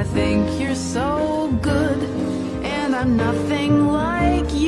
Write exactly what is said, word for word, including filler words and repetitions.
I think you're so good, and I'm nothing like you.